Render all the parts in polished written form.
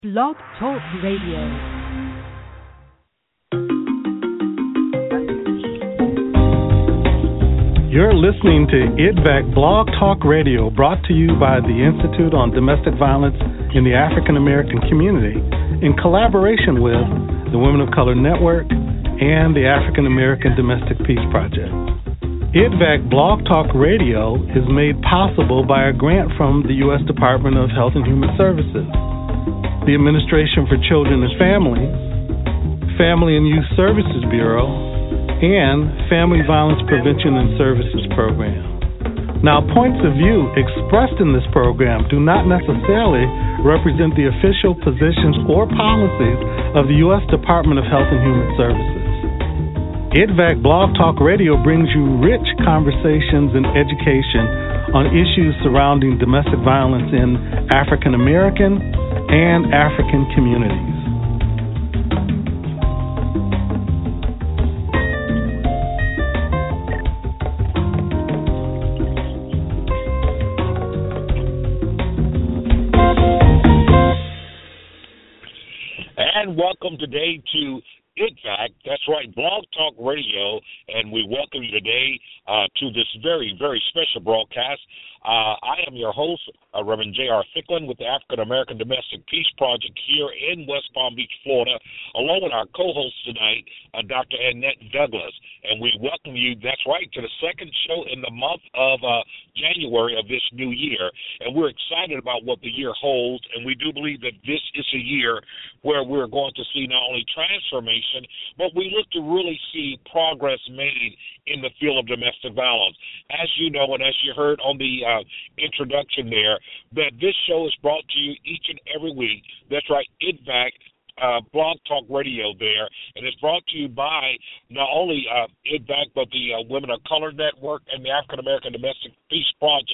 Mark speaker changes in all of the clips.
Speaker 1: Blog Talk Radio.
Speaker 2: You're listening to IDVAC Blog Talk Radio, brought to you by the Institute on Domestic Violence in the African American Community, in collaboration with the Women of Color Network and the African American Domestic Peace Project. IDVAC Blog Talk Radio is made possible by a grant from the U.S. Department of Health and Human Services, the Administration for Children and Families, Family and Youth Services Bureau, and Family Violence Prevention and Services Program. Now, points of view expressed in this program do not necessarily represent the official positions or policies of the U.S. Department of Health and Human Services. IDVAC Blog Talk Radio brings you rich conversations and education on issues surrounding domestic violence in African American and African communities.
Speaker 3: And welcome today to IDVAC, that's right, Blog Talk Radio, and we welcome you today to this very, very special broadcast. I am your host, Reverend J.R. Ficklin, with the African American Domestic Peace Project here in West Palm Beach, Florida, along with our co-host tonight, Dr. Annette Douglas. And we welcome you, that's right, to the second show in the month of January of this new year. And we're excited about what the year holds, and we do believe that this is a year where we're going to see not only transformation, but we look to really see progress made in the field of domestic violence. As you know, and as you heard on the introduction there, that this show is brought to you each and every week. That's right, IDVAC, Blog Talk Radio there, and it's brought to you by not only IDVAC, but the Women of Color Network and the African American Domestic Peace Project.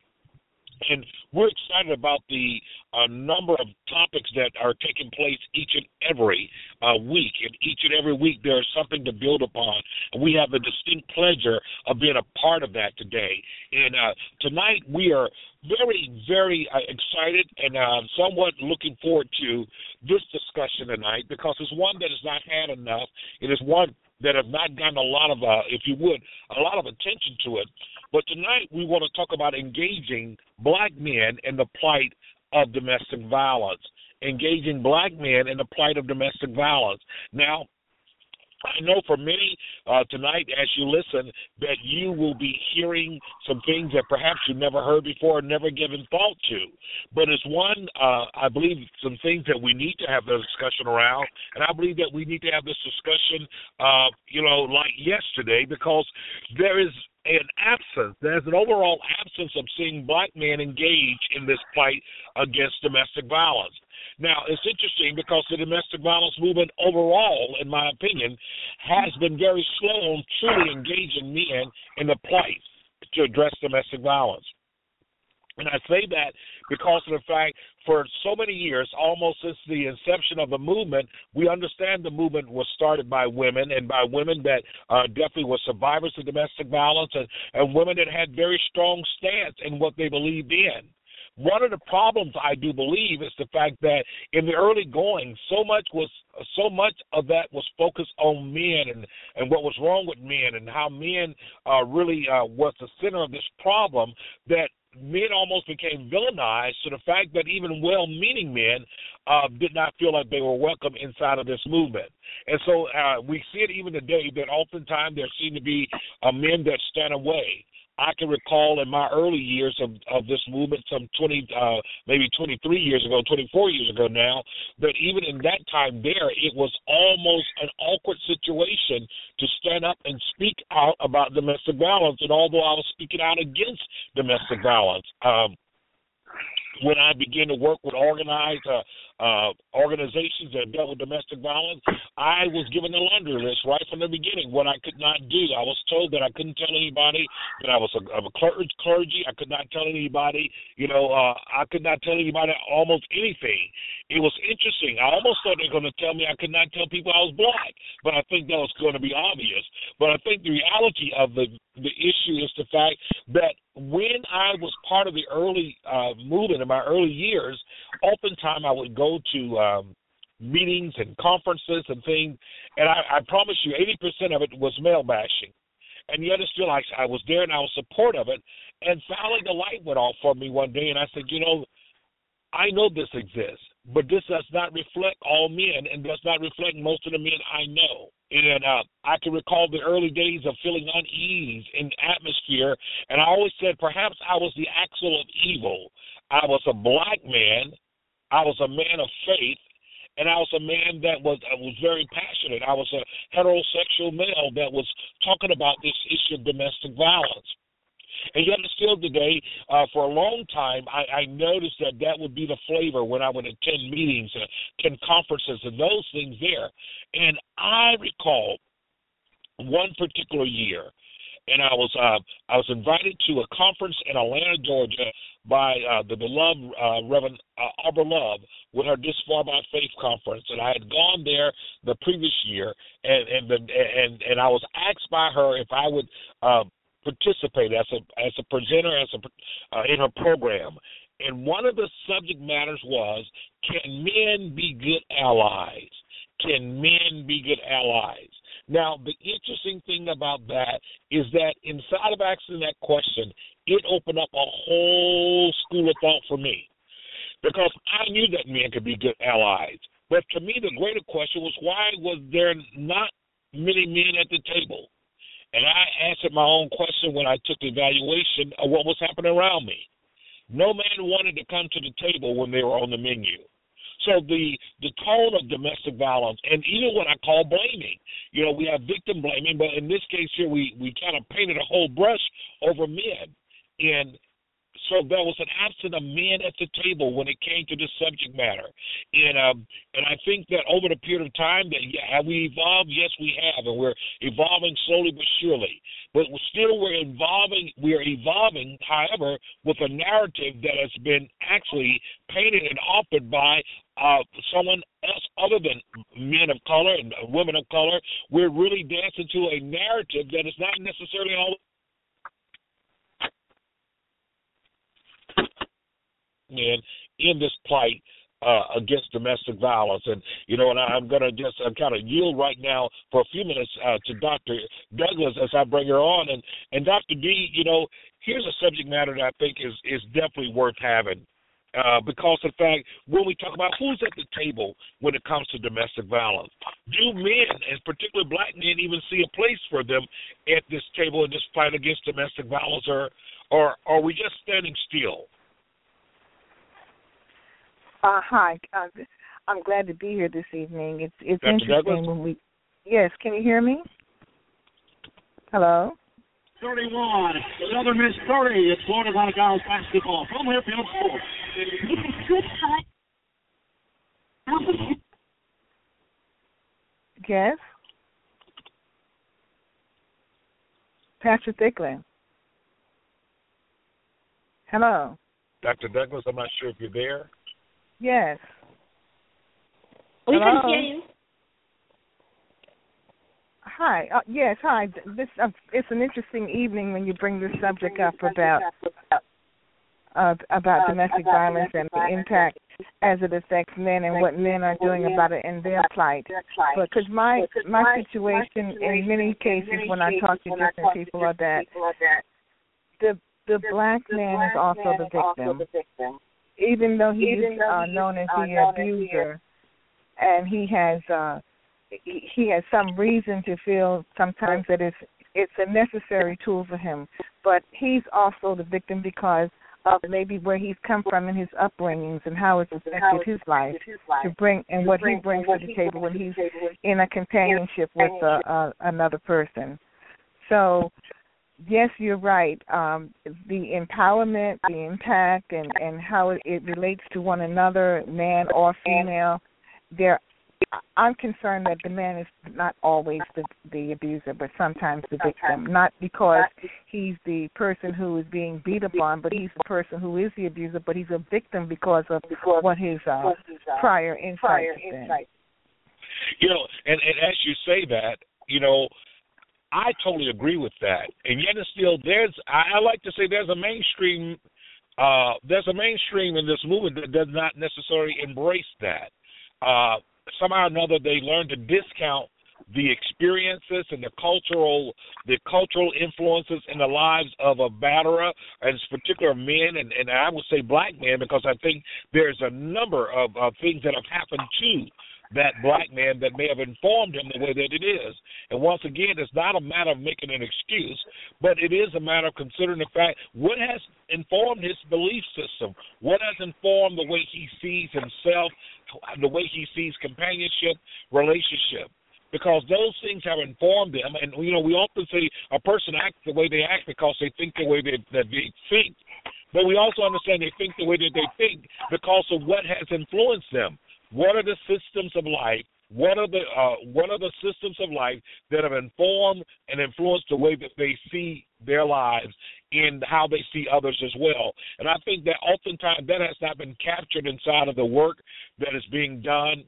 Speaker 3: And we're excited about the number of topics that are taking place each and every week. And each and every week there is something to build upon. And we have the distinct pleasure of being a part of that today. And tonight we are very, very excited and somewhat looking forward to this discussion tonight, because it's one that has not had enough. It is one that has not gotten a lot of, if you would, a lot of attention to it. But tonight we want to talk about engaging black men in the plight of domestic violence. Engaging black men in the plight of domestic violence. Now, I know for many tonight, as you listen, that you will be hearing some things that perhaps you never heard before, never given thought to. But it's one, I believe, some things that we need to have the discussion around, and I believe that we need to have this discussion, like yesterday, because there is an absence. There's an overall absence of seeing black men engage in this fight against domestic violence. Now, it's interesting because the domestic violence movement overall, in my opinion, has been very slow on truly engaging men in the plight to address domestic violence. And I say that because of the fact for so many years, almost since the inception of the movement, we understand the movement was started by women, and by women that definitely were survivors of domestic violence, and women that had very strong stance in what they believed in. One of the problems, I do believe, is the fact that in the early going, so much of that was focused on men and what was wrong with men, and how men really was the center of this problem, that men almost became villainized to the fact that even well-meaning men did not feel like they were welcome inside of this movement. And so we see it even today that oftentimes there seem to be men that stand away. I can recall in my early years of this movement, some maybe 23 years ago, 24 years ago now, that even in that time there, it was almost an awkward situation to stand up and speak out about domestic violence. And although I was speaking out against domestic violence, when I began to work with organized organizations that dealt with domestic violence, I was given a laundry list right from the beginning, what I could not do. I was told that I couldn't tell anybody that I was a clergy. I could not tell anybody, I could not tell anybody almost anything. It was interesting. I almost thought they were going to tell me I could not tell people I was black, but I think that was going to be obvious. But I think the reality of the issue is the fact that when I was part of the early movement in my early years, oftentimes I would go go to meetings and conferences and things, and I promise you 80% of it was male bashing. And yet still I was there and I was supportive of it. And finally the light went off for me one day, and I said, I know this exists, but this does not reflect all men and does not reflect most of the men I know. And I can recall the early days of feeling unease in the atmosphere, and I always said perhaps I was the axle of evil. I was a black man. I was a man of faith. And I was a man that was very passionate. I was a heterosexual male that was talking about this issue of domestic violence. And yet still today, for a long time, I noticed that would be the flavor when I would attend meetings, attend conferences, and those things there. And I recall one particular year, and I was invited to a conference in Atlanta, Georgia, by the beloved Reverend Arbor Love with her This Far by Faith conference, and I had gone there the previous year, and I was asked by her if I would participate as a presenter in her program. And one of the subject matters was, can men be good allies? Can men be good allies? Now, the interesting thing about that is that inside of asking that question, it opened up a whole school of thought for me, because I knew that men could be good allies. But to me, the greater question was, why was there not many men at the table? And I answered my own question when I took the evaluation of what was happening around me. No man wanted to come to the table when they were on the menu. So the tone of domestic violence, and even what I call blaming, we have victim blaming, but in this case here, we kind of painted a whole brush over men. And so there was an absence of men at the table when it came to this subject matter. And I think that over the period of time, have we evolved? Yes, we have, and we're evolving slowly but surely. But we're evolving, however, with a narrative that has been actually painted and offered by someone else other than men of color and women of color. We're really dancing to a narrative that is not necessarily all men in this plight against domestic violence. And, and I'm going to just kind of yield right now for a few minutes to Dr. Douglas as I bring her on. And Dr. D, here's a subject matter that I think is definitely worth having. Because of the fact, when we talk about who's at the table when it comes to domestic violence, do men, and particularly black men, even see a place for them at this table in this fight against domestic violence, or are we just standing still?
Speaker 4: Hi, I'm glad to be here this evening. It's
Speaker 3: Dr.
Speaker 4: interesting
Speaker 3: Douglas?
Speaker 4: Yes, can you hear me? Hello?
Speaker 5: 31, Southern Miss 30, it's Florida Atlantic Isles basketball from Learfield Sports.
Speaker 4: Yes? Pastor Thicklin. Hello?
Speaker 3: Dr. Douglas, I'm not sure if you're there.
Speaker 4: Yes.
Speaker 6: We
Speaker 4: Hello?
Speaker 6: can hear you.
Speaker 4: Hi. Yes, hi. It's an interesting evening when you bring this subject up about domestic violence and the impact as it affects men and what men are doing about it in their plight. Because my situation in many cases when I talk to different people are that the black man is also the victim. Even though he is known as the abuser, and he has some reason to feel sometimes that it's a necessary tool for him, but he's also the victim because of maybe where he's come from in his upbringings and how it's affected his life to bring and what he brings to the table when he's in a companionship with another person. So, yes, you're right. The empowerment, the impact, and how it relates to one another, man or female, I'm concerned that the man is not always the abuser, but sometimes the victim. Not because he's the person who is being beat upon, but he's the person who is the abuser, but he's a victim because of what his prior insights have been.
Speaker 3: And as you say that, I totally agree with that. And yet still I like to say there's a mainstream there's a mainstream in this movement that does not necessarily embrace that. Somehow or another, they learn to discount the experiences and the cultural influences in the lives of a batterer, and particular men, and I would say black men, because I think there's a number of things that have happened to that black man that may have informed him the way that it is. And once again, it's not a matter of making an excuse, but it is a matter of considering the fact what has informed his belief system, what has informed the way he sees himself, the way he sees companionship, relationship. Because those things have informed them. And, we often say a person acts the way they act because they think the way that they think. But we also understand they think the way that they think because of what has influenced them. What are the systems of life? What are the systems of life that have informed and influenced the way that they see their lives and how they see others as well? And I think that oftentimes that has not been captured inside of the work that is being done.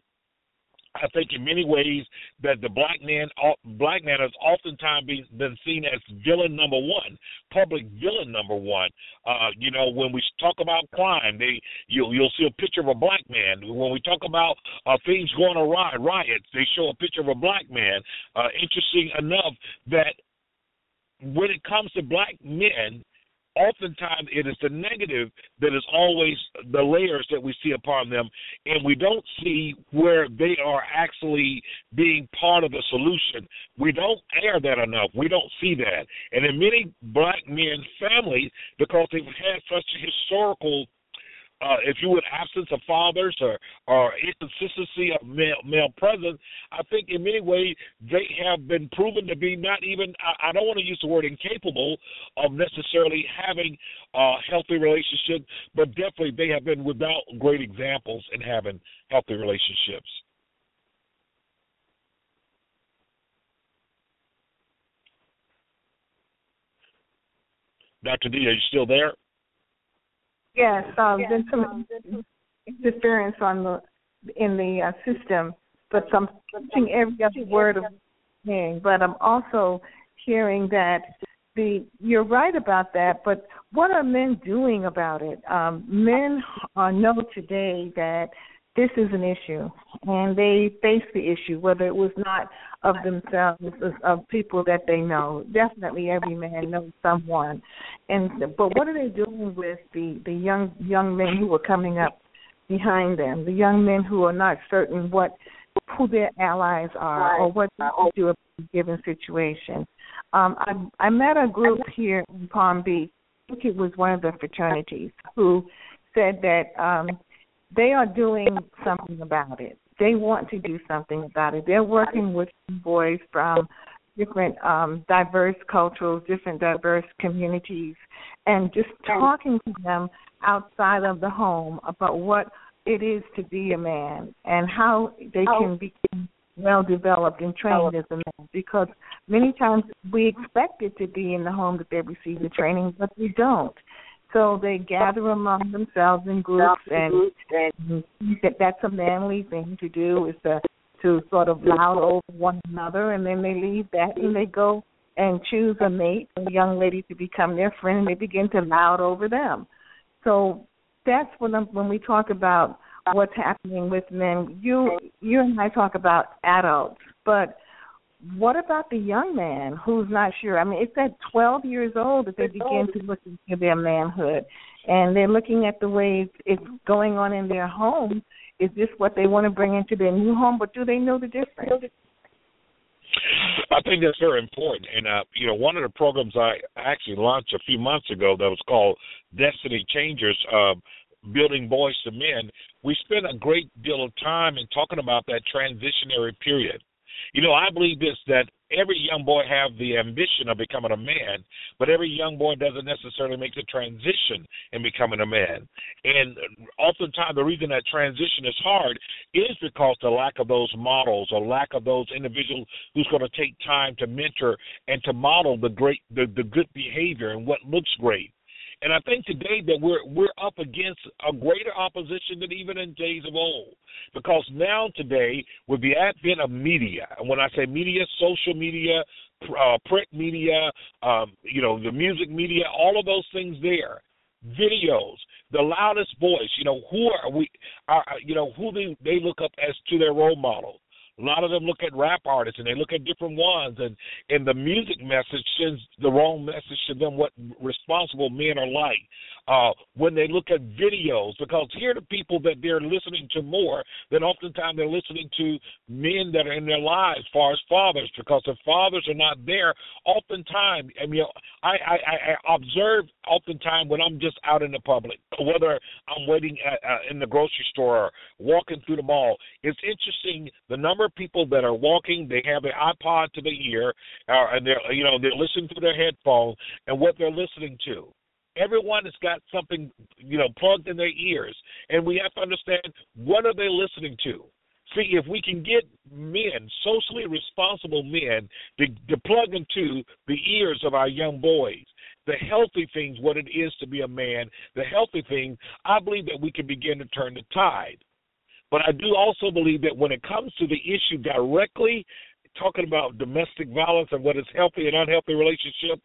Speaker 3: I think in many ways that the black man has oftentimes been seen as villain number one, public villain number one. When we talk about crime, you'll see a picture of a black man. When we talk about things going awry, riots, they show a picture of a black man. Interesting enough that when it comes to black men, oftentimes it is the negative that is always the layers that we see upon them, and we don't see where they are actually being part of the solution. We don't air that enough. We don't see that. And in many black men's families, because they've had such a historical if you would, absence of fathers or inconsistency of male presence, I think in many ways they have been proven to be not even, I don't want to use the word incapable of necessarily having a healthy relationship, but definitely they have been without great examples in having healthy relationships. Dr. D, are you still there?
Speaker 4: Yes, there's some interference in the system, but I'm touching every other word of saying. But I'm also hearing that you're right about that. But what are men doing about it? Men know today that this is an issue, and they face the issue, whether it was not of themselves, of people that they know. Definitely every man knows someone. But what are they doing with the young men who are coming up behind them, the young men who are not certain who their allies are or what to do in a given situation? I met a group here in Palm Beach, I think it was one of the fraternities, who said that they are doing something about it. They want to do something about it. They're working with boys from different diverse cultures, different diverse communities, and just talking to them outside of the home about what it is to be a man and how they can become well-developed and trained as a man. Because many times we expect it to be in the home that they receive the training, but we don't. So they gather among themselves in groups, and that's a manly thing to do, is to sort of loud over one another, and then they leave that and they go and choose a mate, a young lady to become their friend, and they begin to loud over them. So that's when we talk about what's happening with men. You and I talk about adults, but what about the young man who's not sure? I mean, it's at 12 years old that they begin to look into their manhood, and they're looking at the way it's going on in their home. Is this what they want to bring into their new home, but do they know the difference?
Speaker 3: I think that's very important. And, one of the programs I actually launched a few months ago that was called Destiny Changers, Building Boys to Men, we spent a great deal of time in talking about that transitionary period. I believe this, that every young boy have the ambition of becoming a man, but every young boy doesn't necessarily make the transition in becoming a man. And oftentimes the reason that transition is hard is because the lack of those models or lack of those individuals who's going to take time to mentor and to model the good behavior and what looks great. And I think today that we're up against a greater opposition than even in days of old, because now today with the advent of media, and when I say media, social media, print media, the music media, all of those things videos, the loudest voice. Who are we? Who they look up as to their role model. A lot of them look at rap artists, and they look at different ones, and the music message sends the wrong message to them what responsible men are like. When they look at videos, because here are the people that they're listening to more than oftentimes they're listening to men that are in their lives as far as fathers, because if fathers are not there, oftentimes, I observe oftentimes when I'm just out in the public, whether I'm waiting in the grocery store or walking through the mall, it's interesting the number of people that are walking, they have an iPod to their ear, and they're listening through their headphones, and what they're listening to. Everyone has got something, plugged in their ears, and we have to understand, what are they listening to? See, if we can get men, socially responsible men, to plug into the ears of our young boys, the healthy things, what it is to be a man, the healthy things, I believe that we can begin to turn the tide. But I do also believe that when it comes to the issue directly, talking about domestic violence and what is healthy and unhealthy relationship,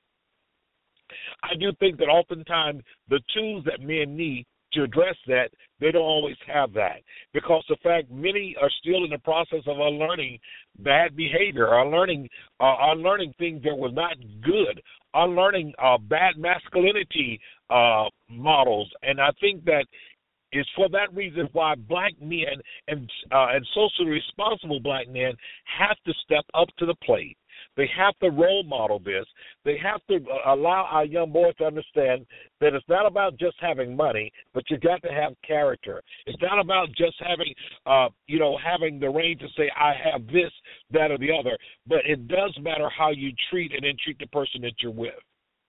Speaker 3: I do think that oftentimes the tools that men need to address that, they don't always have that. Because the fact many are still in the process of unlearning bad behavior, unlearning things that were not good, unlearning bad masculinity models. And I think that it's for that reason why black men and socially responsible black men have to step up to the plate. They have to role model this. They have to allow our young boys to understand that it's not about just having money, but you got to have character. It's not about just having, having the range to say, I have this, that, or the other, but it does matter how you treat and then treat the person that you're with.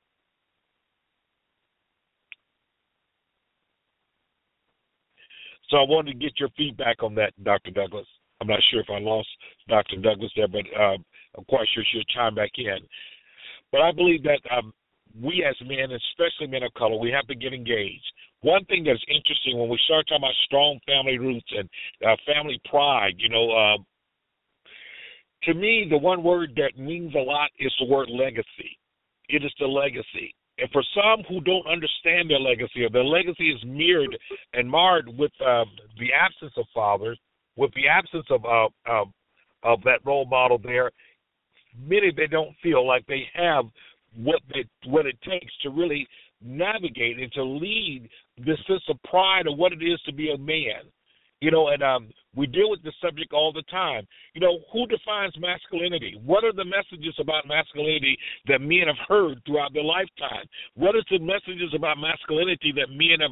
Speaker 3: So I wanted to get your feedback on that, Dr. Douglas. I'm not sure if I lost Dr. Douglas there, but I'm quite sure she'll chime back in. But I believe that we as men, especially men of color, we have to get engaged. One thing that's interesting when we start talking about strong family roots and family pride, to me, the one word that means a lot is the word legacy. It is the legacy. And for some who don't understand their legacy, or their legacy is mirrored and marred with the absence of fathers, with the absence of that role model there, many they don't feel like they have what it takes to really navigate and to lead this sense of pride of what it is to be a man. And we deal with this subject all the time. Who defines masculinity? What are the messages about masculinity that men have heard throughout their lifetime? What is the messages about masculinity that men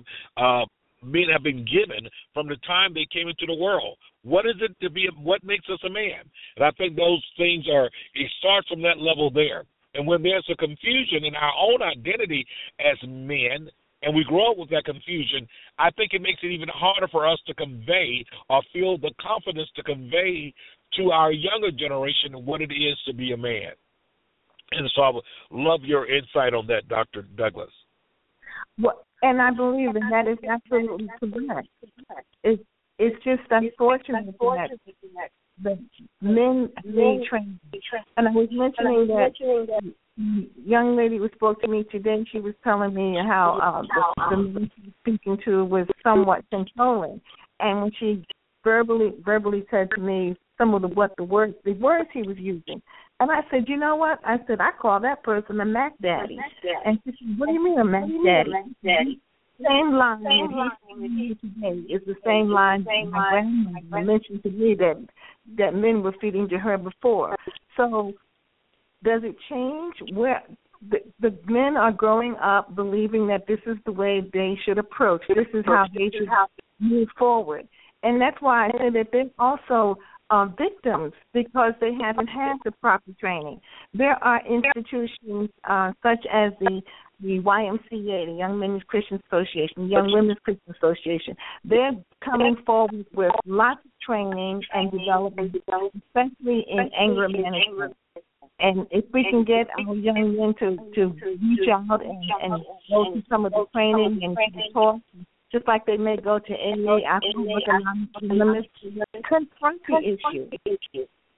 Speaker 3: have been given from the time they came into the world? What is it to be? What makes us a man? And I think those things it starts from that level there. And when there's a confusion in our own identity as men, and we grow up with that confusion, I think it makes it even harder for us to convey or feel the confidence to convey to our younger generation what it is to be a man. And so I would love your insight on that, Dr. Douglas.
Speaker 4: Well, and I believe that is absolutely correct. It's just unfortunate that the men need training. And I was mentioning that young lady who spoke to me today, she was telling me how the man she was speaking to was somewhat controlling. And when she verbally said to me some of the words he was using. And I said, you know what? I said, I call that person a Mac Daddy. And she said, what do you mean a Mac Daddy? Same line that he used today is the same line my grandmother mentioned to me that men were feeding to her before. So does it change? Where the men are growing up believing that this is the way they should approach. This is how they should move forward. And that's why I say that they're also victims because they haven't had the proper training. There are institutions such as the YMCA, the Young Men's Christian Association, the Young Women's Christian Association. They're coming forward with lots of training and development, especially in anger management. And if we can get our young men to reach out and go to some of the training and to the talk, just like they may go to AA, Alcoholics Anonymous, confront the issue.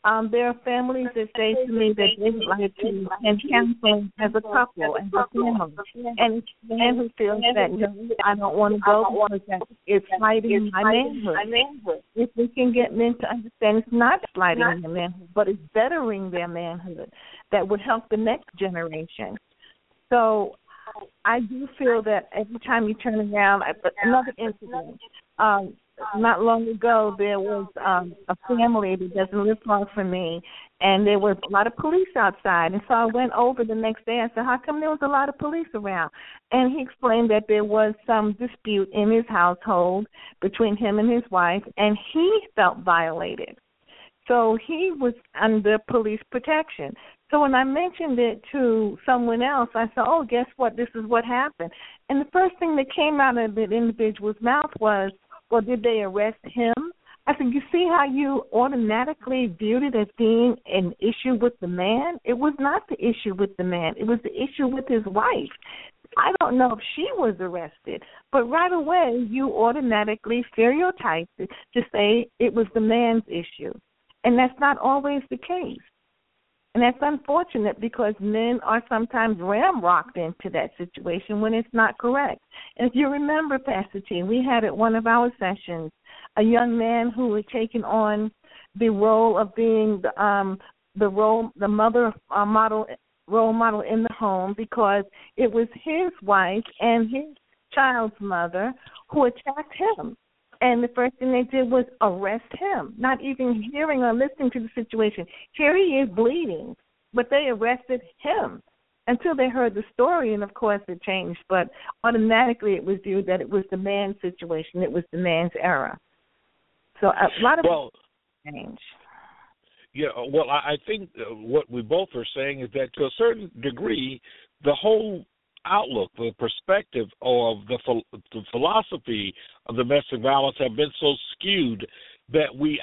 Speaker 7: there are families that say to me that they would like to attend counseling as a couple, as a family. And it's a man who feels that, no, I don't want to go because it's slighting my manhood. If we can get men to understand it's not slighting their manhood, but it's bettering their manhood, that would help the next generation. So I do feel that every time you turn around, another incident, not long ago there was a family that doesn't live far from me, and there was a lot of police outside. And so I went over the next day. I said, how come there was a lot of police around? And he explained that there was some dispute in his household between him and his wife, and he felt violated. So he was under police protection. So when I mentioned it to someone else, I said, oh, guess what? This is what happened. And the first thing that came out of the individual's mouth was, well, did they arrest him? I said, you see how you automatically viewed it as being an issue with the man? It was not the issue with the man. It was the issue with his wife. I don't know if she was arrested, but right away you automatically stereotyped it to say it was the man's issue. And that's not always the case. And that's unfortunate because men are sometimes ramrocked into that situation when it's not correct. And if you remember, Pastor T, we had at one of our sessions a young man who had taken on the role of being the role model in the home because it was his wife and his child's mother who attacked him. And the first thing they did was arrest him, not even hearing or listening to the situation. Here he is bleeding, but they arrested him until they heard the story, and, of course, it changed. But automatically it was viewed that it was the man's situation. It was the man's error. So a lot of change.
Speaker 3: Yeah, well, I think what we both are saying is that to a certain degree, the whole outlook, the perspective of the philosophy of domestic violence have been so skewed that we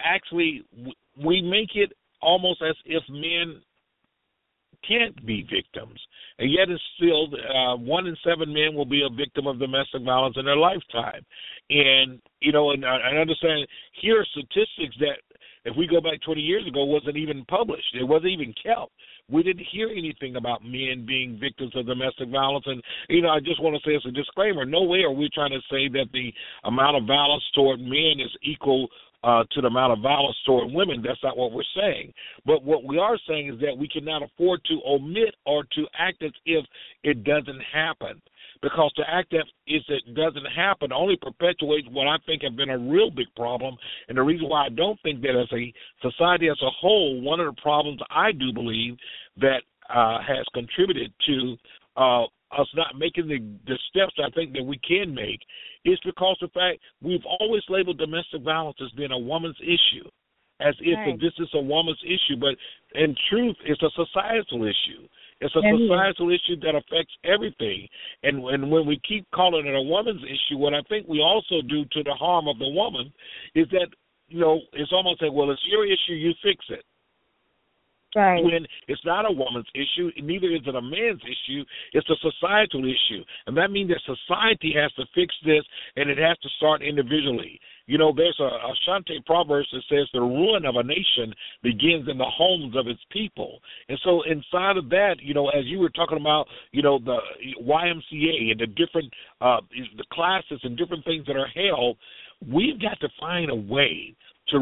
Speaker 3: make it almost as if men can't be victims, and yet it's still 1 in 7 men will be a victim of domestic violence in their lifetime. And and I understand here are statistics that if we go back 20 years ago wasn't even published. It wasn't even kept. We didn't hear anything about men being victims of domestic violence. And, I just want to say as a disclaimer, no way are we trying to say that the amount of violence toward men is equal to the amount of violence toward women. That's not what we're saying. But what we are saying is that we cannot afford to omit or to act as if it doesn't happen. Because to act as if it doesn't happen only perpetuates what I think have been a real big problem. And the reason why I don't think that as a society as a whole, one of the problems I do believe that has contributed to us not making the steps I think that we can make is because of the fact we've always labeled domestic violence as being a woman's issue, as if this is a woman's issue. But in truth, it's a societal issue. It's a societal issue that affects everything. And when we keep calling it a woman's issue, what I think we also do to the harm of the woman is that, it's almost like, well, it's your issue, you fix it.
Speaker 7: Right.
Speaker 3: When it's not a woman's issue, neither is it a man's issue, it's a societal issue. And that means that society has to fix this, and it has to start individually. There's a Shante proverb that says the ruin of a nation begins in the homes of its people. And so inside of that, as you were talking about, the YMCA and the different the classes and different things that are held, we've got to find a way to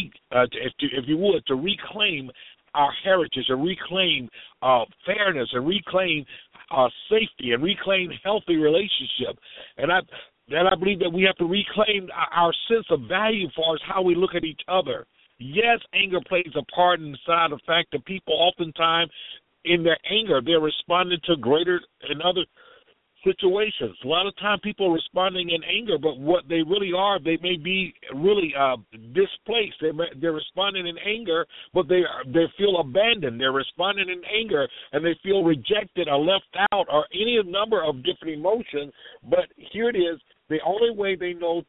Speaker 3: reclaim our heritage and reclaim fairness and reclaim safety and reclaim healthy relationship. And I believe that we have to reclaim our sense of value as far as how we look at each other. Yes, anger plays a part inside the fact that people oftentimes in their anger, they're responding to greater and other situations. A lot of time people are responding in anger, but what they really are, they may be really displaced. They're responding in anger, but they feel abandoned. They're responding in anger, and they feel rejected or left out or any number of different emotions. But here it is, the only way they know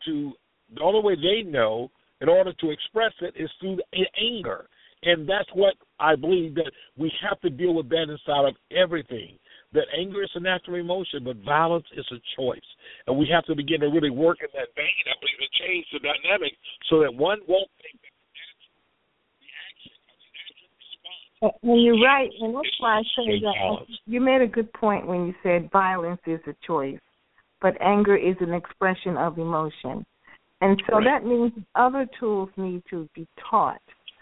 Speaker 3: in order to express it is through anger. And that's what I believe that we have to deal with that inside of everything. That anger is a natural emotion, but violence is a choice. And we have to begin to really work in that vein, I believe, to change the dynamic so that one won't think that the action or the
Speaker 4: And you're right, and that's why I say that you made a good point when you said violence is a choice, but anger is an expression of emotion. And so that means other tools need to be taught.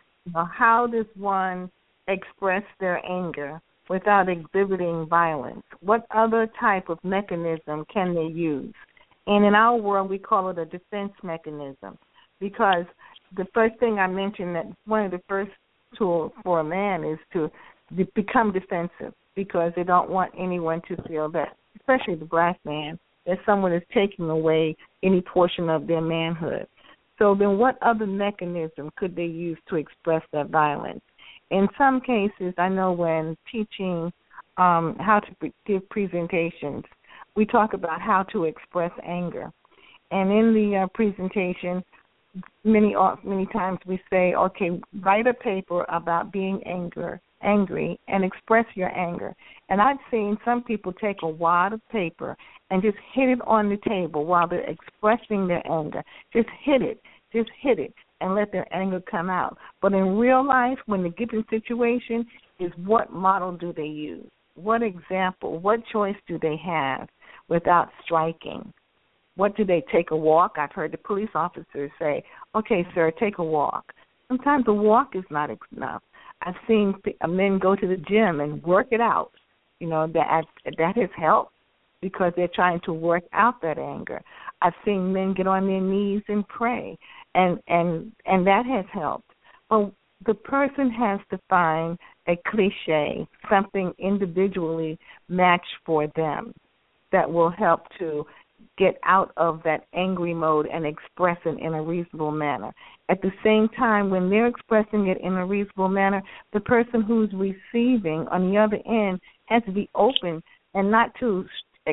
Speaker 4: How does one express their anger without exhibiting violence? What other type of mechanism can they use? And in our world, we call it a defense mechanism, because the first thing I mentioned, that one of the first tools for a man is to become defensive, because they don't want anyone to feel that, especially the black man, that someone is taking away any portion of their manhood. So then what other mechanism could they use to express that violence? In some cases, I know when teaching how to give presentations, we talk about how to express anger. And in the presentation, many times we say, okay, write a paper about being angry and express your anger. And I've seen some people take a wad of paper and just hit it on the table while they're expressing their anger. Just hit it, and let their anger come out. But in real life, when the given situation is, what model do they use? What example, what choice do they have without striking? What do they take a walk? I've heard the police officers say, okay, sir, take a walk. Sometimes a walk is not enough. I've seen men go to the gym and work it out. That has helped, because they're trying to work out that anger. I've seen men get on their knees and pray, and that has helped. But the person has to find a cliche, something individually matched for them that will help to get out of that angry mode and express it in a reasonable manner. At the same time, when they're expressing it in a reasonable manner, the person who's receiving on the other end has to be open and not to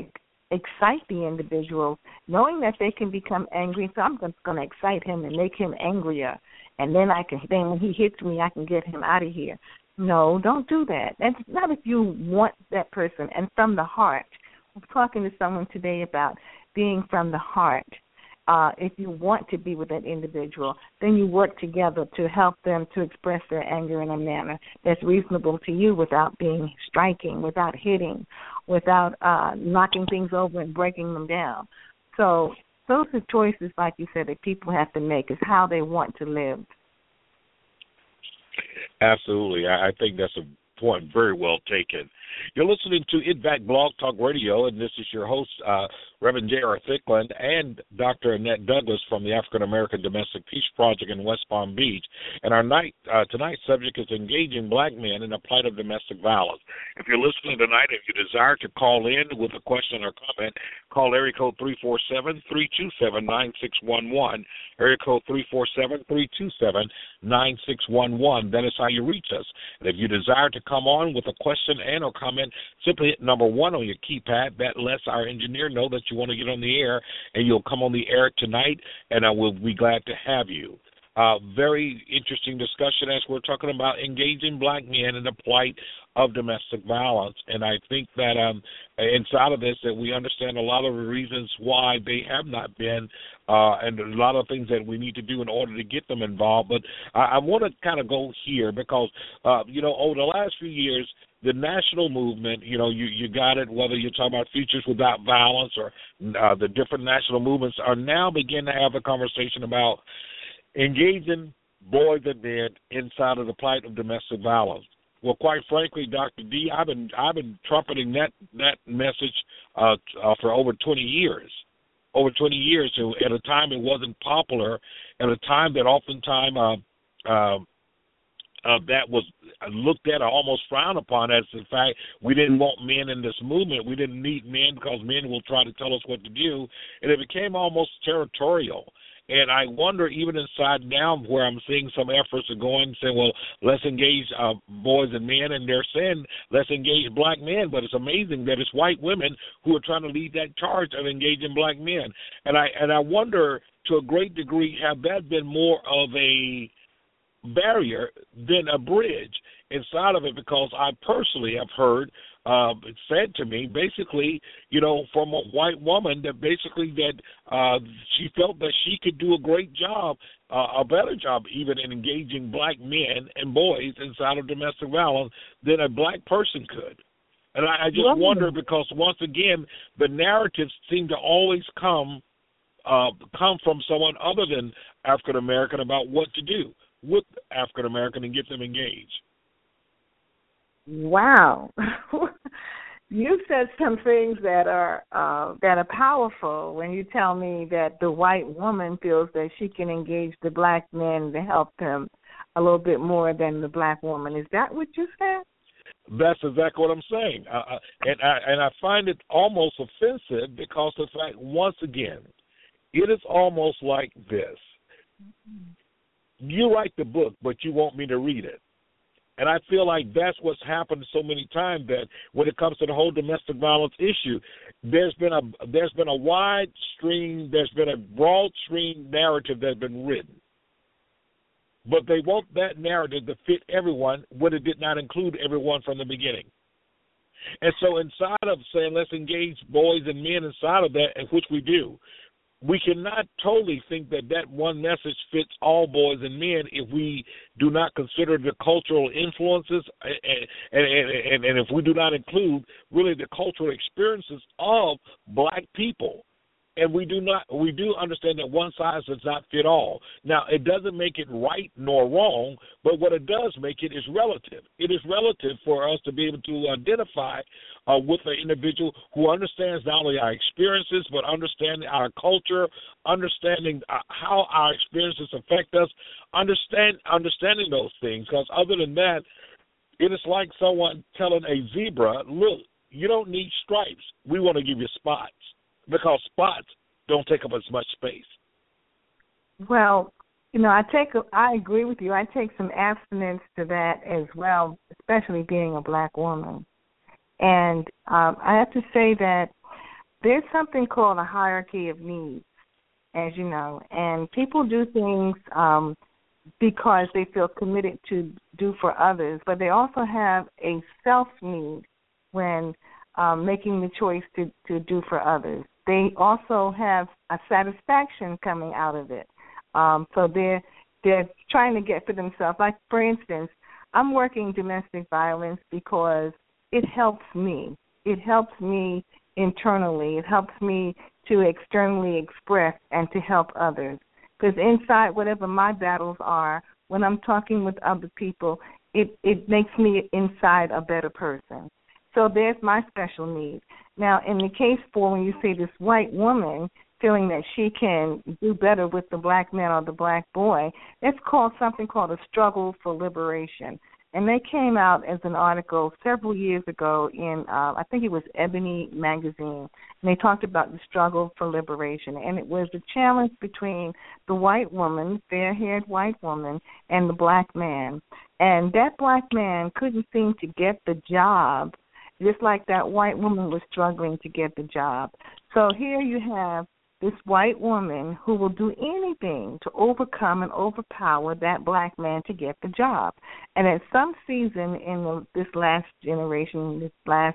Speaker 4: excite the individual, knowing that they can become angry. So I'm just going to excite him and make him angrier, and then when he hits me, I can get him out of here. No, don't do that. That's not if you want that person and from the heart. I'm talking to someone today about being from the heart. If you want to be with that individual, then you work together to help them to express their anger in a manner that's reasonable to you, without being striking, without hitting, without knocking things over and breaking them down. So those are choices, like you said, that people have to make, is how they want to live.
Speaker 3: Absolutely. I think that's a point very well taken. You're listening to ITVAC Blog Talk Radio, and this is your host, Reverend J.R. Thicklin, and Dr. Annette Douglas from the African American Domestic Peace Project in West Palm Beach. And our tonight's subject is engaging black men in the plight of domestic violence. If you're listening tonight, if you desire to call in with a question or comment, call area code 347-327-9611, area code 347-327-9611. That is how you reach us. And if you desire to come on with a question and or comment, simply hit number 1 on your keypad. That lets our engineer know that you want to get on the air, and you'll come on the air tonight, and I will be glad to have you. Very interesting discussion as we're talking about engaging black men in the plight of domestic violence. And I think that inside of this, that we understand a lot of the reasons why they have not been, and a lot of things that we need to do in order to get them involved. But I want to kind of go here because, over the last few years, the national movement, you got it, whether you're talking about Futures Without Violence or the different national movements, are now beginning to have a conversation about engaging boys and men inside of the plight of domestic violence. Well, quite frankly, Dr. D, I've been trumpeting that message for over 20 years. Over 20 years, at a time it wasn't popular, at a time that oftentimes that was looked at or almost frowned upon as the fact we didn't want men in this movement. We didn't need men because men will try to tell us what to do. And it became almost territorial. And I wonder, even inside now, where I'm seeing some efforts of going, saying, well, let's engage boys and men, and they're saying, let's engage black men. But it's amazing that it's white women who are trying to lead that charge of engaging black men. And I wonder, to a great degree, have that been more of a barrier than a bridge inside of it, because I personally have heard it said to me, basically, from a white woman, that basically that she felt that she could do a great job a better job even in engaging black men and boys inside of domestic violence than a black person could. And I just wonder, because once again, the narratives seem to always come from someone other than African American about what to do with African American and get them engaged.
Speaker 4: Wow. You said some things that are powerful when you tell me that the white woman feels that she can engage the black men to help them a little bit more than the black woman. Is that what you said?
Speaker 3: That's exactly what I'm saying. And I find it almost offensive because the fact, once again, it is almost like this. You write the book, but you want me to read it. And I feel like that's what's happened so many times, that when it comes to the whole domestic violence issue, there's been a wide stream, there's been a broad stream narrative that's been written. But they want that narrative to fit everyone when it did not include everyone from the beginning. And so inside of saying let's engage boys and men inside of that, which we do, we cannot totally think that one message fits all boys and men if we do not consider the cultural influences and if we do not include really the cultural experiences of black people. And we do understand that one size does not fit all. Now, it doesn't make it right nor wrong, but what it does make it is relative. It is relative for us to be able to identify with an individual who understands not only our experiences, but understanding our culture, understanding how our experiences affect us, understanding those things. Because other than that, it is like someone telling a zebra, look, you don't need stripes. We want to give you spots. Because spots don't take up as much space.
Speaker 4: Well, I agree with you. I take some abstinence to that as well, especially being a black woman. And I have to say that there's something called a hierarchy of needs, as you know, and people do things because they feel committed to do for others, but they also have a self-need when making the choice to do for others. They also have a satisfaction coming out of it. So they're trying to get for themselves. Like, for instance, I'm working domestic violence because it helps me. It helps me internally. It helps me to externally express and to help others. Because inside, whatever my battles are, when I'm talking with other people, it makes me inside a better person. So there's my special need. Now, in the case for when you say this white woman feeling that she can do better with the black man or the black boy, it's called something called a struggle for liberation. And they came out as an article several years ago in, I think it was Ebony magazine, and they talked about the struggle for liberation. And it was a challenge between the white woman, fair-haired white woman, and the black man. And that black man couldn't seem to get the job, just like that white woman was struggling to get the job. So here you have this white woman who will do anything to overcome and overpower that black man to get the job. And at some season in this last generation, the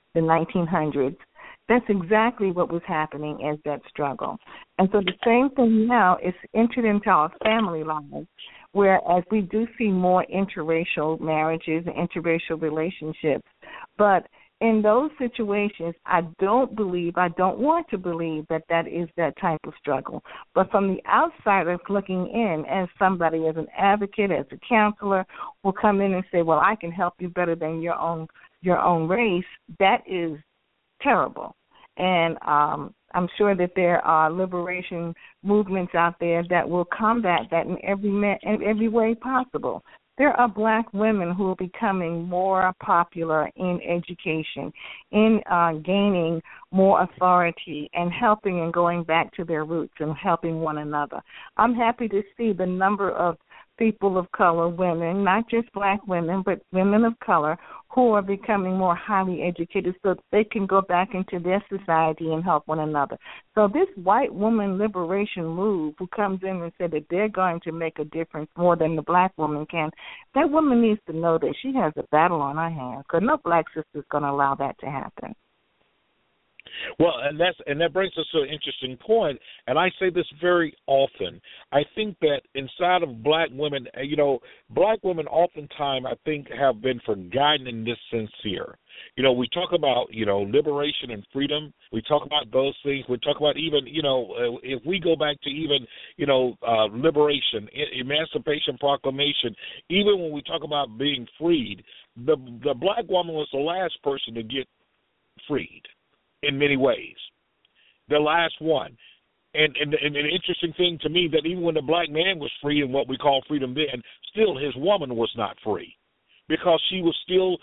Speaker 4: 1900s, that's exactly what was happening as that struggle. And so the same thing now is entered into our family lives, whereas we do see more interracial marriages and interracial relationships. But in those situations, I don't want to believe that is that type of struggle. But from the outsider looking in, as somebody, as an advocate, as a counselor, will come in and say, well, I can help you better than your own race, that is terrible. And I'm sure that there are liberation movements out there that will combat that in every way possible. There are black women who are becoming more popular in education, in gaining more authority and helping and going back to their roots and helping one another. I'm happy to see the number of people of color, women, not just black women, but women of color, who are becoming more highly educated so that they can go back into their society and help one another. So this white woman liberation move who comes in and said that they're going to make a difference more than the black woman can, that woman needs to know that she has a battle on her hands, because no black sister is going to allow that to happen.
Speaker 3: Well, and that brings us to an interesting point, and I say this very often. I think that inside of black women, black women oftentimes I think have been forgotten in this sense here. We talk about, liberation and freedom. We talk about those things. We talk about even, if we go back to even, liberation, Emancipation Proclamation, even when we talk about being freed, the black woman was the last person to get freed in many ways, the last one. And an interesting thing to me that even when the black man was free in what we call freedom then, still his woman was not free, because she was still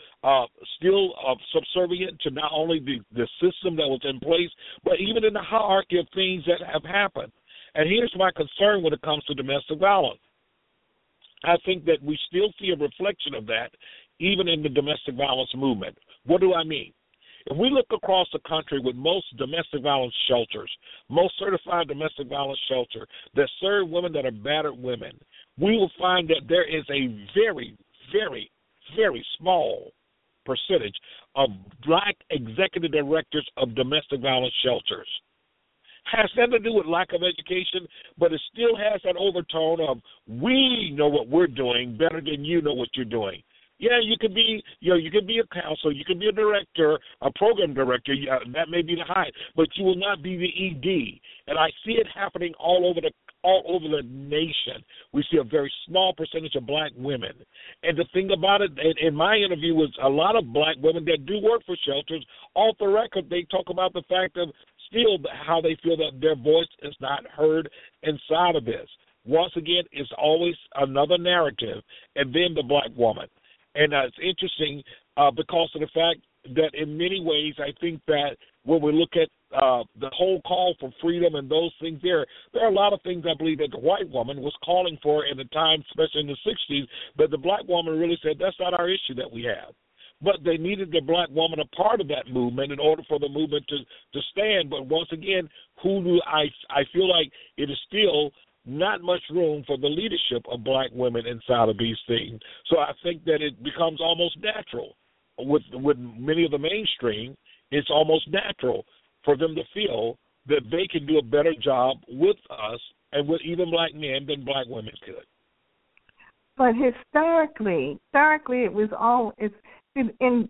Speaker 3: subservient to not only the system that was in place, but even in the hierarchy of things that have happened. And here's my concern when it comes to domestic violence. I think that we still see a reflection of that even in the domestic violence movement. What do I mean? If we look across the country with most domestic violence shelters, most certified domestic violence shelter that serve women that are battered women, we will find that there is a very, very, very small percentage of black executive directors of domestic violence shelters. Has nothing to do with lack of education, but it still has that overtone of we know what we're doing better than you know what you're doing. Yeah, you could be, you could be a counselor, you could be a director, a program director. That may be the height, but you will not be the ED. And I see it happening all over the nation. We see a very small percentage of black women. And the thing about it, in my interview with a lot of black women that do work for shelters, off the record, they talk about the fact of still how they feel that their voice is not heard inside of this. Once again, it's always another narrative, and then the black woman. And it's interesting because of the fact that in many ways I think that when we look at the whole call for freedom and those things there are a lot of things I believe that the white woman was calling for in the time, especially in the 60s, but the black woman really said that's not our issue that we have. But they needed the black woman a part of that movement in order for the movement to stand. But once again, I feel like it is still not much room for the leadership of black women inside of these things. So I think that it becomes almost natural. With many of the mainstream, it's almost natural for them to feel that they can do a better job with us and with even black men than black women could.
Speaker 4: But historically, it was it's in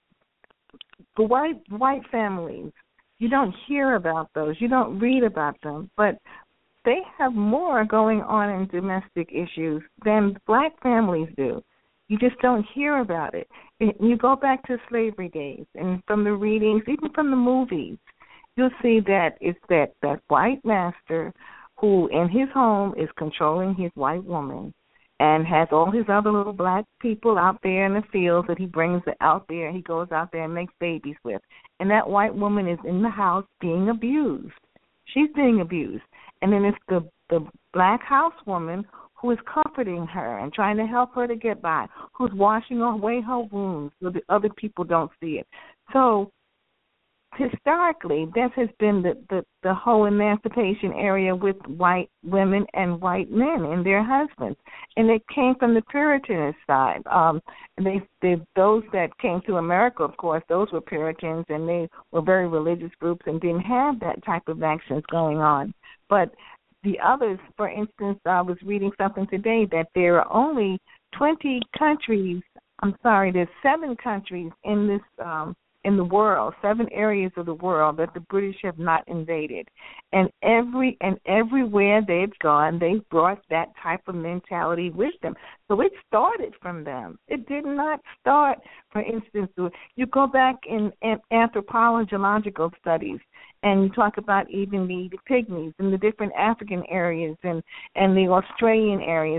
Speaker 4: the white families. You don't hear about those. You don't read about them. But they have more going on in domestic issues than black families do. You just don't hear about it. You go back to slavery days, and from the readings, even from the movies, you'll see that it's that white master who in his home is controlling his white woman and has all his other little black people out there in the fields that he brings out there. He goes out there and makes babies with. And that white woman is in the house being abused. She's being abused. And then it's the black housewoman who is comforting her and trying to help her to get by, who's washing away her wounds so that other people don't see it. So historically, that has been the whole emancipation area with white women and white men and their husbands. And it came from the Puritanist side. Those that came to America, of course, those were Puritans, and they were very religious groups and didn't have that type of actions going on. But the others, for instance, I was reading something today that there are only 20 countries, there's 7 countries in this in the world, 7 areas of the world that the British have not invaded. And everywhere they've gone, they've brought that type of mentality with them. So it started from them. It did not start, for instance, you go back in anthropological studies, and you talk about even the pygmies in the different African areas and the Australian areas.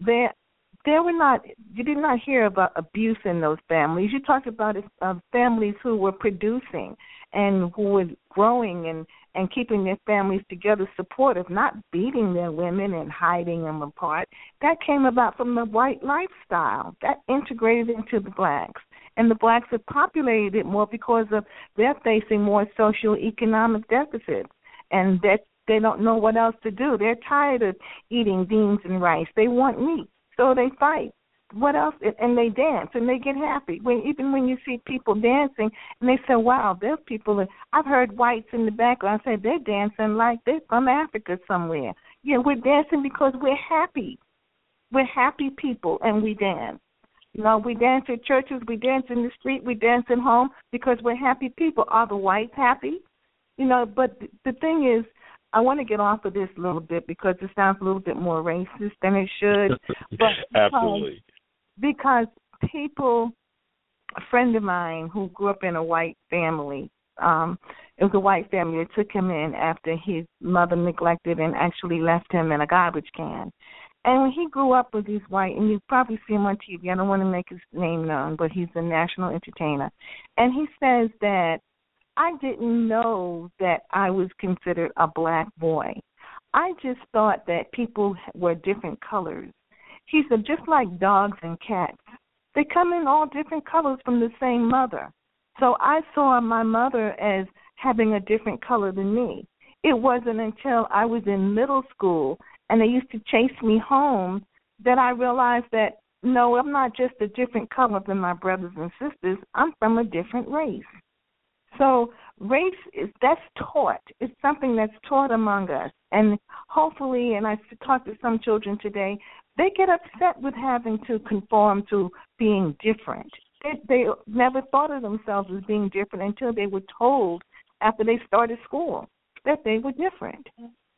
Speaker 4: You did not hear about abuse in those families. You talked about families who were producing and who were growing and keeping their families together, supportive, not beating their women and hiding them apart. That came about from the white lifestyle. That integrated into the blacks. And the blacks have populated it more because they're facing more socioeconomic deficits, and that they don't know what else to do. They're tired of eating beans and rice. They want meat, so they fight what else? And they dance and they get happy. Even when you see people dancing and they say, wow, there's people. I've heard whites in the background say they're dancing like they're from Africa somewhere. Yeah, we're dancing because we're happy. We're happy people and we dance. You know, we dance at churches, we dance in the street, we dance at home because we're happy people. Are the whites happy? You know, but the thing is, I want to get off of this a little bit because it sounds a little bit more racist than it should. But
Speaker 3: Absolutely.
Speaker 4: Because people, a friend of mine who grew up in a white family, it was a white family that took him in after his mother neglected and actually left him in a garbage can. And when he grew up with these white, and you probably see him on TV, I don't want to make his name known, but he's a national entertainer. And he says that, I didn't know that I was considered a black boy. I just thought that people were different colors. He said, just like dogs and cats, they come in all different colors from the same mother. So I saw my mother as having a different color than me. It wasn't until I was in middle school and they used to chase me home that I realized that, no, I'm not just a different color than my brothers and sisters. I'm from a different race. So race, that's taught. It's something that's taught among us. And hopefully, and I talked to some children today, they get upset with having to conform to being different. They never thought of themselves as being different until they were told after they started school that they were different.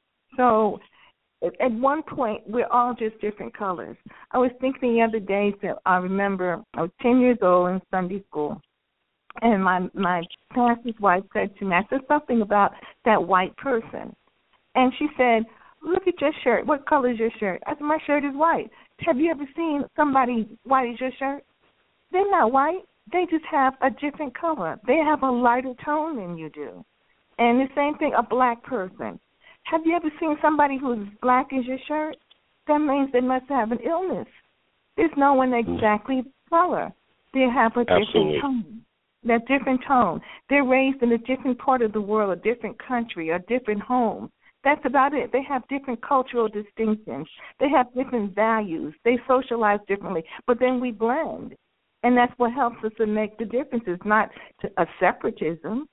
Speaker 4: So at one point, we're all just different colors. I was thinking the other day that I remember I was 10 years old in Sunday school, and my pastor's wife said to me, I said something about that white person. And she said, look at your shirt. What color is your shirt? I said, my shirt is white. Have you ever seen somebody white as your shirt? They're not white. They just have a different color. They have a lighter tone than you do. And the same thing, a black person. Have you ever seen somebody who's black as your shirt? That means they must have an illness. There's no one exactly the color. They have a different tone. That different tone. They're raised in a different part of the world, a different country, a different home. That's about it. They have different cultural distinctions. They have different values. They socialize differently. But then we blend. And that's what helps us to make the differences, not a separatism.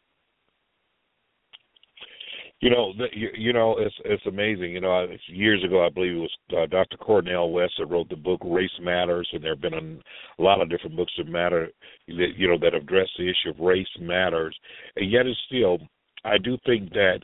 Speaker 3: It's amazing. Years ago, I believe it was Dr. Cornel West that wrote the book Race Matters, and there have been a lot of different books that that address the issue of race matters. And yet, it's still, I do think that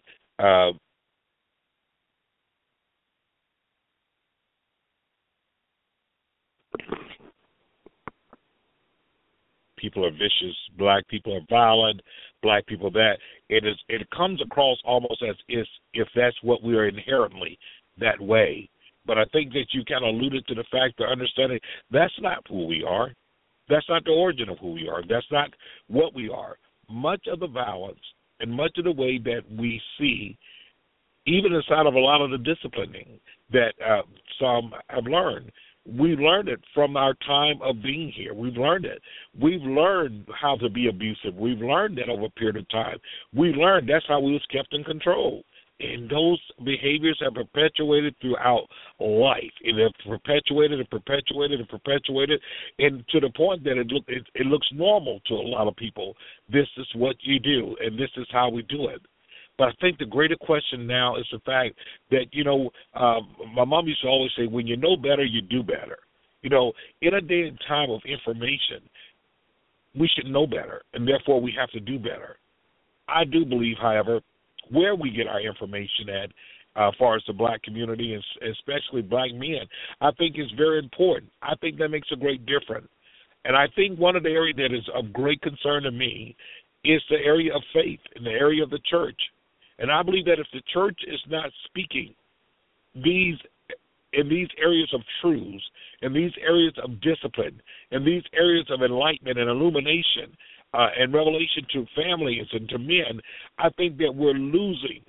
Speaker 3: people are vicious, black people are violent, black people that. It comes across almost as if that's what we are inherently, that way. But I think that you kind of alluded to the fact or understanding that's not who we are. That's not the origin of who we are. That's not what we are. Much of the violence and much of the way that we see, even inside of a lot of the disciplining that some have learned, we learned it from our time of being here. We've learned it. We've learned how to be abusive. We've learned that over a period of time. We learned that's how we was kept in control. And those behaviors have perpetuated throughout life. And have perpetuated and perpetuated and perpetuated, and to the point that it looks normal to a lot of people. This is what you do, and this is how we do it. But I think the greater question now is the fact that, my mom used to always say, when you know better, you do better. In a day and time of information, we should know better, and therefore we have to do better. I do believe, however, where we get our information at, as far as the black community, and especially black men, I think is very important. I think that makes a great difference. And I think one of the areas that is of great concern to me is the area of faith, in the area of the church. And I believe that if the church is not speaking in these areas of truths, in these areas of discipline, in these areas of enlightenment and illumination and revelation to families and to men, I think that we're losing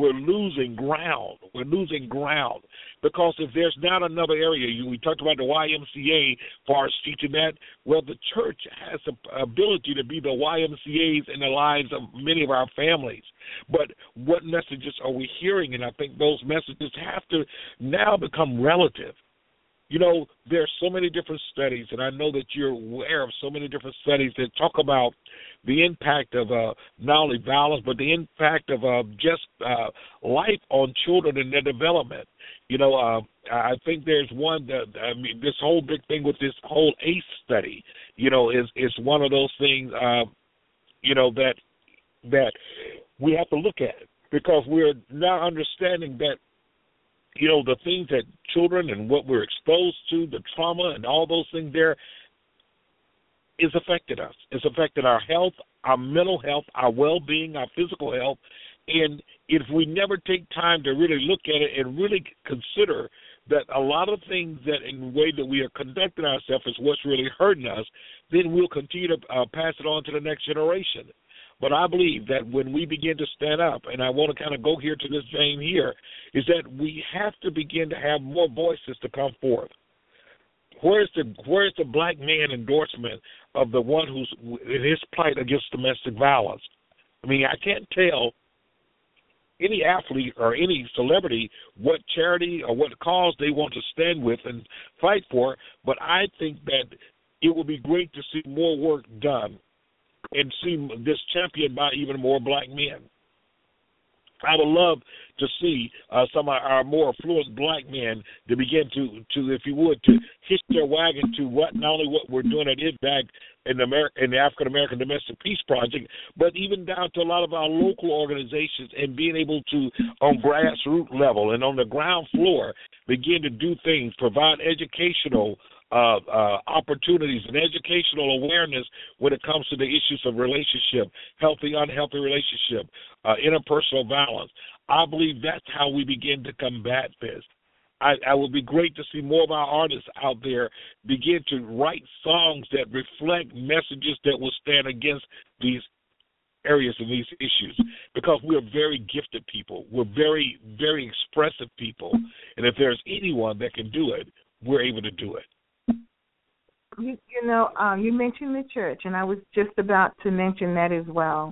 Speaker 3: ground. We're losing ground because if there's not another area, we talked about the YMCA far as teaching that. Well, the church has the ability to be the YMCAs in the lives of many of our families. But what messages are we hearing? And I think those messages have to now become relative. there's so many different studies, and I know that you're aware of so many different studies that talk about the impact of not only violence, but the impact of just life on children and their development. I think there's one that, this whole big thing with this whole ACE study, is one of those things, that we have to look at, because we're now understanding that, the things that children and what we're exposed to, the trauma and all those things there, is affected us. It's affected our health, our mental health, our well-being, our physical health. And if we never take time to really look at it and really consider that a lot of things that in the way that we are conducting ourselves is what's really hurting us, then we'll continue to pass it on to the next generation. But I believe that when we begin to stand up, and I want to kind of go here to this vein here, is that we have to begin to have more voices to come forth. Where's the black man endorsement of the one who's in his plight against domestic violence? I mean, I can't tell any athlete or any celebrity what charity or what cause they want to stand with and fight for, but I think that it would be great to see more work done and see this championed by even more black men. I would love to see some of our more affluent black men to begin to, if you would, to hitch their wagon to not only what we're doing at IDVAC in the African American Domestic Peace Project, but even down to a lot of our local organizations, and being able to, on grassroots level and on the ground floor, begin to do things, provide educational opportunities and educational awareness when it comes to the issues of relationship, healthy, unhealthy relationship, interpersonal violence. I believe that's how we begin to combat this. I would be great to see more of our artists out there begin to write songs that reflect messages that will stand against these areas and these issues, because we're very gifted people. We're very, very expressive people. And if there's anyone that can do it, we're able to do it.
Speaker 4: You mentioned the church, and I was just about to mention that as well.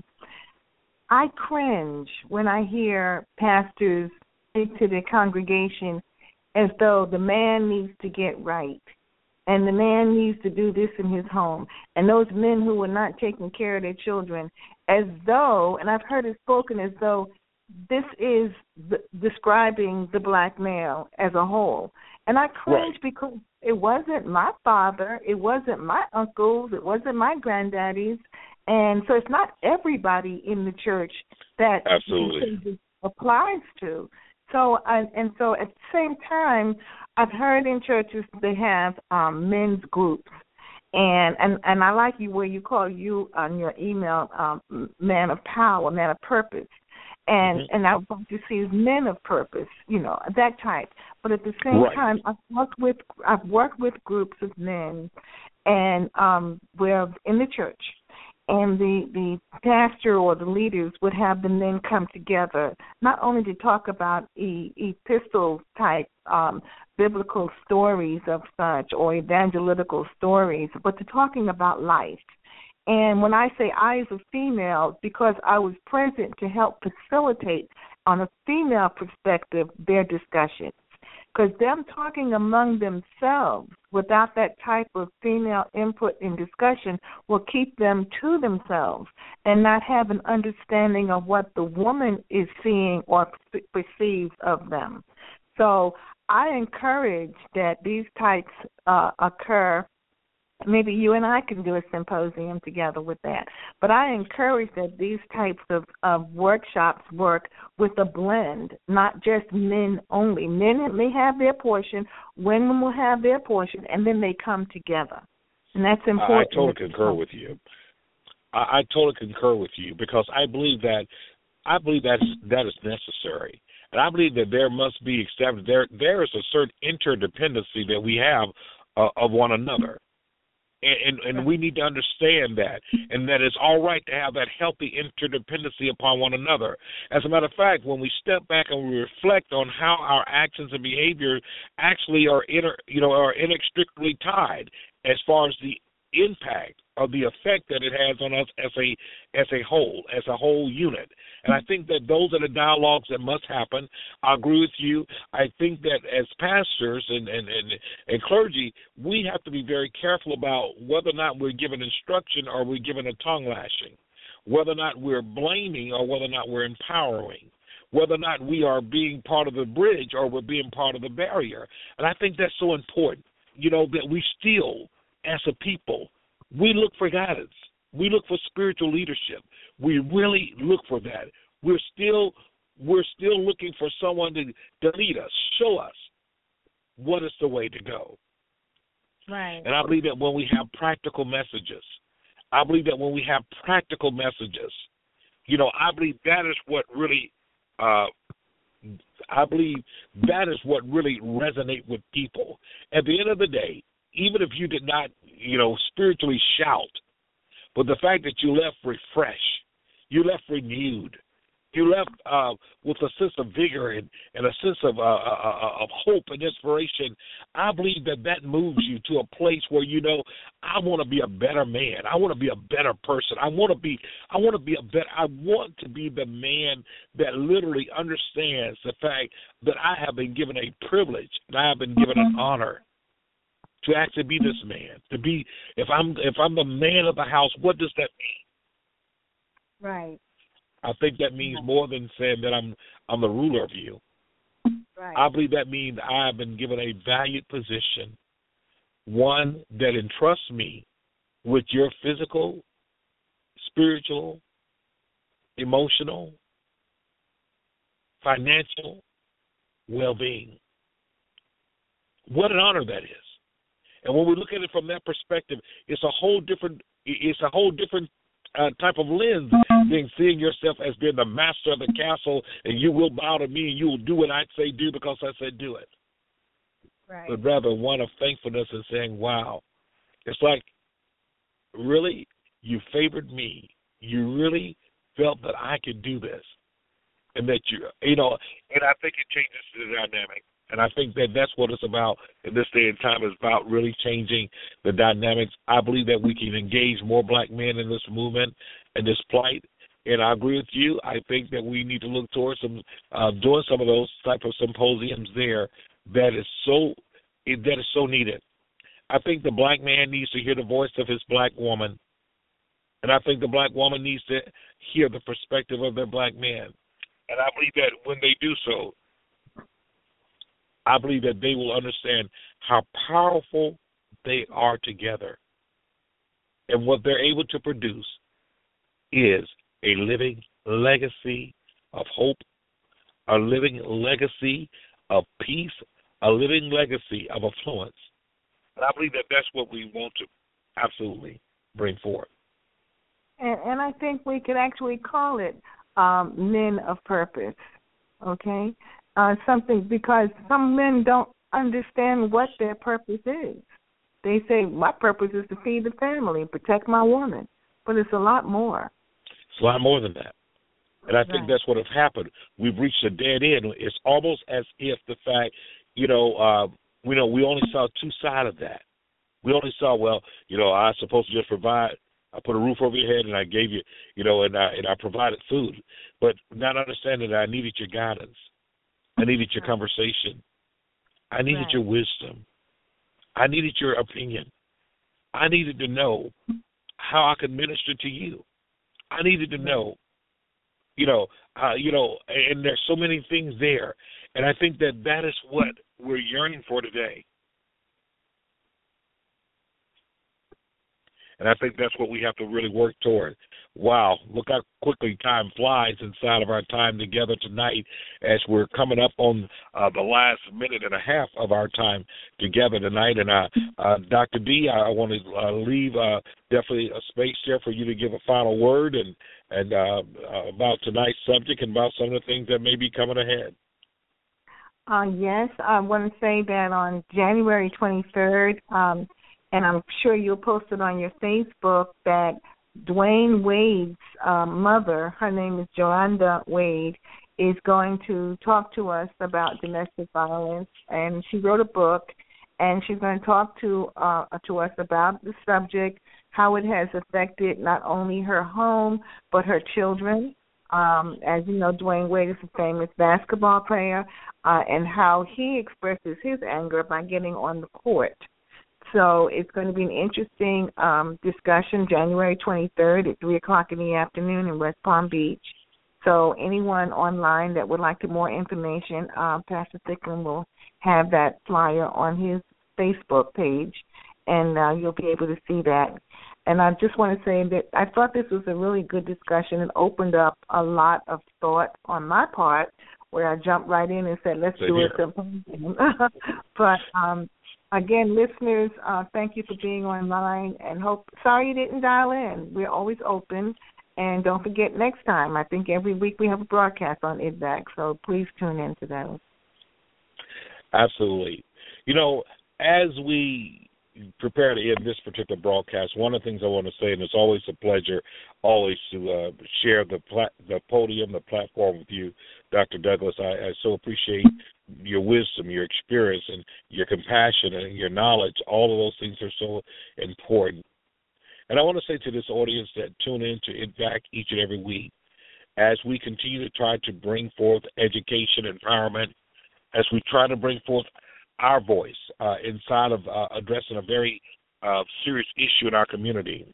Speaker 4: I cringe when I hear pastors speak to their congregation as though the man needs to get right and the man needs to do this in his home, and those men who are not taking care of their children, as though, and I've heard it spoken as though this is describing the black male as a whole. And I cringe because it wasn't my father, it wasn't my uncles, it wasn't my granddaddies, and so it's not everybody in the church that
Speaker 3: absolutely
Speaker 4: applies to. So at the same time, I've heard in churches they have men's groups, and I like you where you call you on your email man of power, man of purpose. And I want to see as men of purpose, that type. But at the same time, I've worked with groups of men, and we're in the church, and the pastor or the leaders would have the men come together, not only to talk about epistle type biblical stories of such or evangelical stories, but to talking about life. And when I say I as a female, because I was present to help facilitate on a female perspective their discussions. Because them talking among themselves without that type of female input and discussion will keep them to themselves and not have an understanding of what the woman is seeing or perceives of them. So I encourage that these types occur. Maybe you and I can do a symposium together with that. But I encourage that these types of workshops work with a blend, not just men only. Men may have their portion, women will have their portion, and then they come together. And that's important.
Speaker 3: I totally concur with you. I totally concur with you, because I believe that is necessary. And I believe that there must be established, there is a certain interdependency that we have of one another. And we need to understand that, and that it's all right to have that healthy interdependency upon one another. As a matter of fact, when we step back and we reflect on how our actions and behavior actually are inextricably tied, as far as the impact or the effect that it has on us as a whole unit. And I think that those are the dialogues that must happen. I agree with you. I think that as pastors and clergy, we have to be very careful about whether or not we're given instruction or we're given a tongue lashing, whether or not we're blaming or whether or not we're empowering, whether or not we are being part of the bridge or we're being part of the barrier. And I think that's so important, that we still, as a people, we look for guidance. We look for spiritual leadership. We really look for that. We're still looking for someone to lead us, show us what is the way to go.
Speaker 4: Right.
Speaker 3: And I believe that when we have practical messages, I believe that is what really resonates with people. At the end of the day, even if you did not, spiritually shout, but the fact that you left refreshed, you left renewed, you left with a sense of vigor and a sense of hope and inspiration, I believe that moves you to a place where I want to be a better man. I want to be a better person. I want to be the man that literally understands the fact that I have been given a privilege and I have been given an honor to actually be this man. To be, if I'm the man of the house, what does that mean?
Speaker 4: Right.
Speaker 3: I think that means more than saying that I'm the ruler of you.
Speaker 4: Right.
Speaker 3: I believe that means I have been given a valued position, one that entrusts me with your physical, spiritual, emotional, financial well-being. What an honor that is. And when we look at it from that perspective, it's a whole different type of lens than seeing yourself as being the master of the castle and you will bow to me and you will do what I say do because I said do it.
Speaker 4: Right.
Speaker 3: But rather one of thankfulness and saying, wow, it's like, really, you favored me. You really felt that I could do this. And that and I think it changes the dynamic. And I think that that's what it's about in this day and time, is about really changing the dynamics. I believe that we can engage more black men in this movement and this plight. And I agree with you. I think that we need to look towards doing some of those type of symposiums there that is so needed. I think the black man needs to hear the voice of his black woman. And I think the black woman needs to hear the perspective of their black man. And I believe that when they do so, I believe that they will understand how powerful they are together. And what they're able to produce is a living legacy of hope, a living legacy of peace, a living legacy of affluence. And I believe that that's what we want to absolutely bring forth.
Speaker 4: And I think we could actually call it men of purpose, okay? Something, because some men don't understand what their purpose is. They say, my purpose is to feed the family, protect my woman. But it's a lot more.
Speaker 3: It's a lot more than that. And I think that's what has happened. We've reached a dead end. It's almost as if the fact, we only saw two sides of that. We only saw, I was supposed to just provide. I put a roof over your head and I gave you, and I provided food. But not understanding that I needed your guidance. I needed your conversation. I needed your wisdom. I needed your opinion. I needed to know how I could minister to you. I needed to know, and there's so many things there. And I think that is what we're yearning for today. And I think that's what we have to really work toward. Wow, look how quickly time flies inside of our time together tonight as we're coming up on the last minute and a half of our time together tonight. And Dr. D, I want to leave definitely a space there for you to give a final word and about tonight's subject and about some of the things that may be coming ahead.
Speaker 4: Yes, I want to say that on January 23rd, and I'm sure you'll post it on your Facebook, that Dwayne Wade's mother, her name is Joanda Wade, is going to talk to us about domestic violence. And she wrote a book, and she's going to talk to us about the subject, how it has affected not only her home but her children. As you know, Dwayne Wade is a famous basketball player, and how he expresses his anger by getting on the court. So it's going to be an interesting discussion, January 23rd at 3 o'clock in the afternoon in West Palm Beach. So anyone online that would like more information, Pastor Thicklin will have that flyer on his Facebook page, and you'll be able to see that. And I just want to say that I thought this was a really good discussion and opened up a lot of thought on my part, where I jumped right in and said, let's do it. But, again, listeners, thank you for being online, and sorry you didn't dial in. We're always open. And don't forget, next time, I think every week we have a broadcast on IDVAC, so please tune in to those.
Speaker 3: Absolutely. You know, as we prepare to end this particular broadcast, one of the things I want to say, and it's always a pleasure always to share the podium, the platform with you, Dr. Douglas. I so appreciate your wisdom, your experience, and your compassion and your knowledge. All of those things are so important. And I want to say to this audience that tune in to IDVAC each and every week, as we continue to try to bring forth education, empowerment, as we try to bring forth our voice inside of addressing a very serious issue in our community.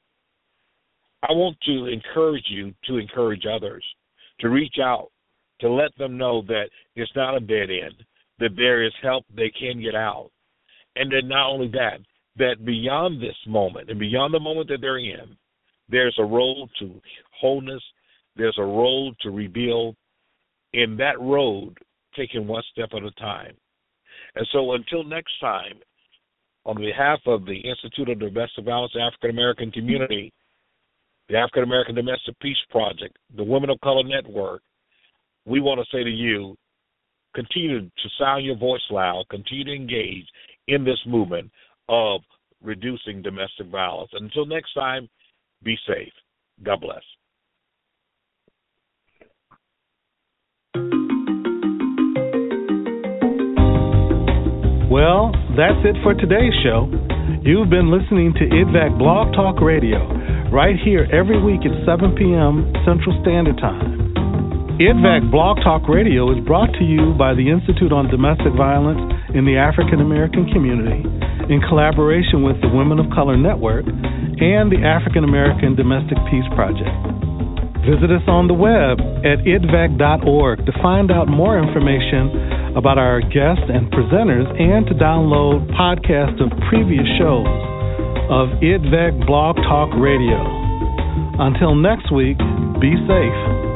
Speaker 3: I want to encourage you to encourage others, to reach out, to let them know that it's not a dead end, that there is help, they can get out. And then not only that, that beyond this moment and beyond the moment that they're in, there's a road to wholeness, there's a road to rebuild. In that road, taking one step at a time. And so until next time, on behalf of the Institute of Domestic Violence African American Community, the African American Domestic Peace Project, the Women of Color Network, we want to say to you, continue to sound your voice loud, continue to engage in this movement of reducing domestic violence. And until next time, be safe. God bless.
Speaker 2: Well, that's it for today's show. You've been listening to IDVAC Blog Talk Radio, right here every week at 7 p.m. Central Standard Time. IDVAC Blog Talk Radio is brought to you by the Institute on Domestic Violence in the African American Community, in collaboration with the Women of Color Network and the African American Domestic Peace Project. Visit us on the web at idvac.org to find out more information about our guests and presenters, and to download podcasts of previous shows of IDVAC Blog Talk Radio. Until next week, be safe.